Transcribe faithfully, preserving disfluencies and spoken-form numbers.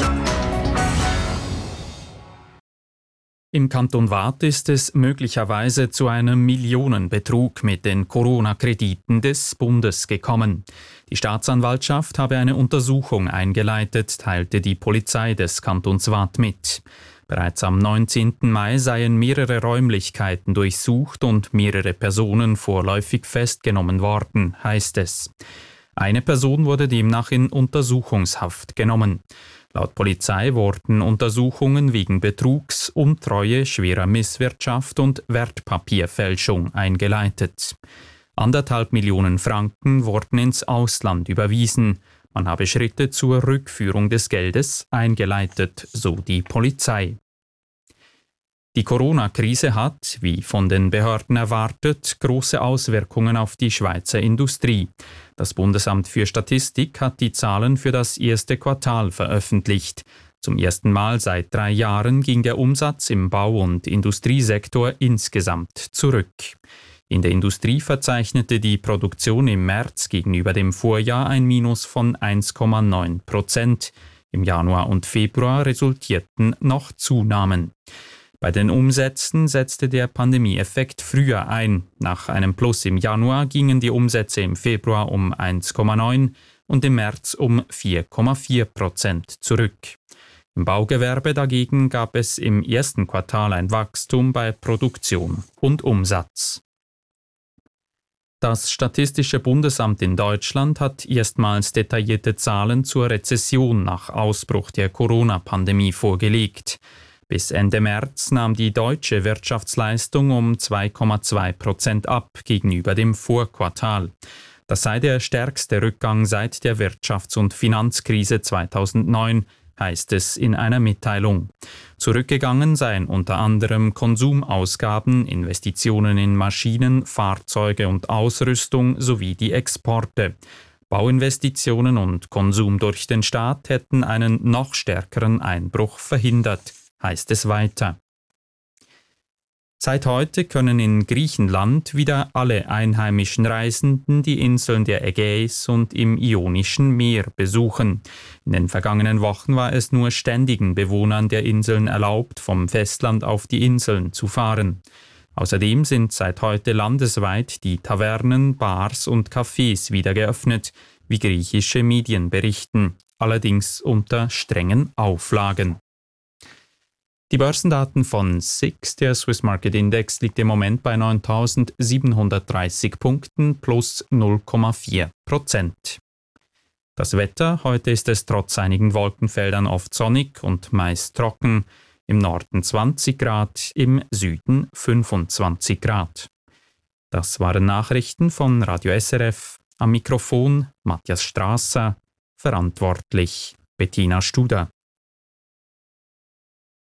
Im Kanton Waadt ist es möglicherweise zu einem Millionenbetrug mit den Corona-Krediten des Bundes gekommen. Die Staatsanwaltschaft habe eine Untersuchung eingeleitet, teilte die Polizei des Kantons Waadt mit. Bereits am neunzehnten Mai seien mehrere Räumlichkeiten durchsucht und mehrere Personen vorläufig festgenommen worden, heißt es. Eine Person wurde demnach in Untersuchungshaft genommen. Laut Polizei wurden Untersuchungen wegen Betrugs, Untreue, schwerer Misswirtschaft und Wertpapierfälschung eingeleitet. Anderthalb Millionen Franken wurden ins Ausland überwiesen. Man habe Schritte zur Rückführung des Geldes eingeleitet, so die Polizei. Die Corona-Krise hat, wie von den Behörden erwartet, große Auswirkungen auf die Schweizer Industrie. Das Bundesamt für Statistik hat die Zahlen für das erste Quartal veröffentlicht. Zum ersten Mal seit drei Jahren ging der Umsatz im Bau- und Industriesektor insgesamt zurück. In der Industrie verzeichnete die Produktion im März gegenüber dem Vorjahr ein Minus von eins Komma neun Prozent. Im Januar und Februar resultierten noch Zunahmen. Bei den Umsätzen setzte der Pandemieeffekt früher ein. Nach einem Plus im Januar gingen die Umsätze im Februar um eins Komma neun und im März um vier Komma vier Prozent zurück. Im Baugewerbe dagegen gab es im ersten Quartal ein Wachstum bei Produktion und Umsatz. Das Statistische Bundesamt in Deutschland hat erstmals detaillierte Zahlen zur Rezession nach Ausbruch der Corona-Pandemie vorgelegt. Bis Ende März nahm die deutsche Wirtschaftsleistung um zwei Komma zwei Prozent ab gegenüber dem Vorquartal. Das sei der stärkste Rückgang seit der Wirtschafts- und Finanzkrise zweitausendneun, heißt es in einer Mitteilung. Zurückgegangen seien unter anderem Konsumausgaben, Investitionen in Maschinen, Fahrzeuge und Ausrüstung sowie die Exporte. Bauinvestitionen und Konsum durch den Staat hätten einen noch stärkeren Einbruch verhindert, heißt es weiter. Seit heute können in Griechenland wieder alle einheimischen Reisenden die Inseln der Ägäis und im Ionischen Meer besuchen. In den vergangenen Wochen war es nur ständigen Bewohnern der Inseln erlaubt, vom Festland auf die Inseln zu fahren. Außerdem sind seit heute landesweit die Tavernen, Bars und Cafés wieder geöffnet, wie griechische Medien berichten, allerdings unter strengen Auflagen. Die Börsendaten von S I X, der Swiss Market Index, liegt im Moment bei neuntausendsiebenhundertdreißig Punkten plus null Komma vier Prozent. Das Wetter: Heute ist es trotz einigen Wolkenfeldern oft sonnig und meist trocken. Im Norden zwanzig Grad, im Süden fünfundzwanzig Grad. Das waren Nachrichten von Radio S R F. Am Mikrofon Matthias Strasser, verantwortlich Bettina Studer.